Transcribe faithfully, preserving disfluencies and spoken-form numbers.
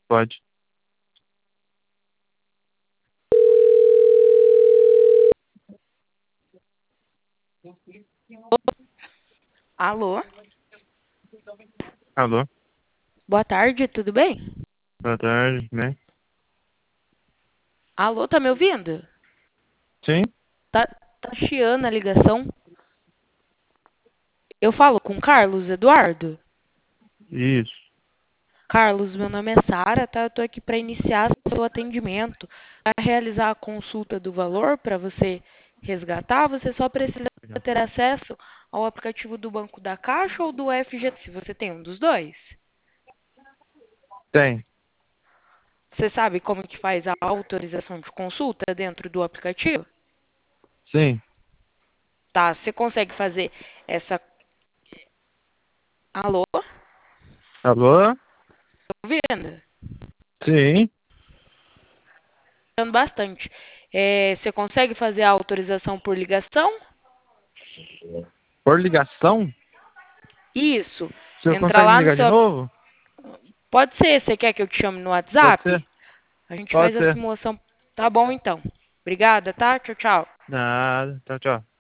Pode. Alô? Alô? Boa tarde, tudo bem? Boa tarde, né? Alô, tá me ouvindo? Sim? Tá, tá chiando a ligação. Eu falo com Carlos Eduardo? Isso. Carlos, meu nome é Sara, tá? Eu tô aqui para iniciar seu atendimento, para realizar a consulta do valor para você resgatar. Você só precisa ter acesso ao aplicativo do Banco da Caixa ou do F G T, se você tem um dos dois. Tem. Você sabe como que faz a autorização de consulta dentro do aplicativo? Sim. Tá, você consegue fazer essa... Alô? Tá Alô? ouvindo? Sim. Falando bastante. É, você consegue fazer a autorização por ligação? Por ligação? Isso. O senhor Entra consegue me lá no ligar de seu... novo? Pode ser, você quer que eu te chame no Pode ser? WhatsApp? A gente Pode faz a ser. simulação. Tá bom, então. Obrigada, tá? Tchau, tchau. Nada. Tchau, tchau.